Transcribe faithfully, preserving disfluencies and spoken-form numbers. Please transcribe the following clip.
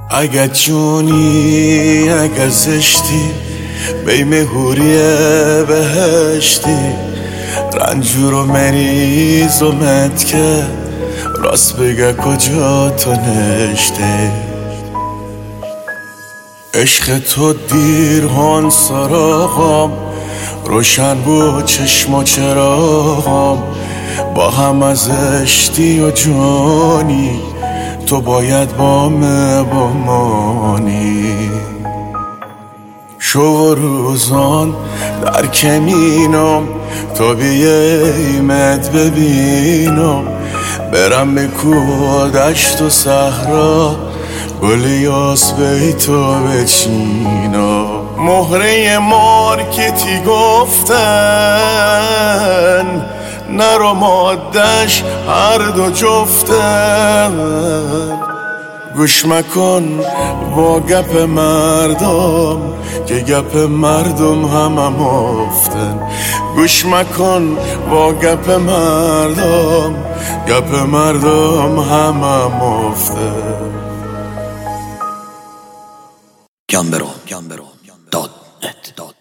اگه جونی اگه زشتی بیم هوریه بهشتی رنجور و مریض و متکه راست بگه کجا تو نشته عشق تو دیر هان سراغم روشن بود چشم و چراغم با هم از زشتی و جانی تو باید با من بمانی شو روزان در کمینم تو بیایمت ببینم برم به کوه دشت و صحرا گل یاس بیتو بچینم مهره مارکتی گفتن نرو مادش هر دو جفتن گوش مکن با گپ مردم که گپ مردم همه مفتن گوش مکن با گپ مردم گپ مردم همه مفتن گمبرو دات نت